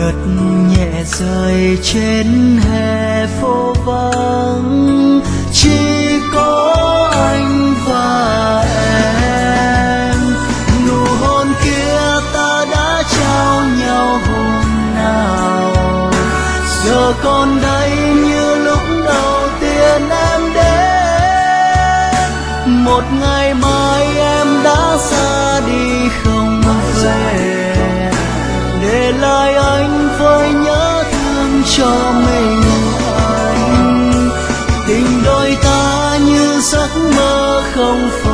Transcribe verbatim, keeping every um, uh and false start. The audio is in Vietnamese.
nhợt nhẹ rơi trên hè phố vắng, chỉ có anh và em. Nụ hôn kia ta đã trao nhau hôm nào, giờ còn đây như lúc đầu tiên em đến. Một ngày mai em đã xa đi không về, để lại anh với nhớ thương cho mình anh. Tình đôi ta như giấc mơ không phải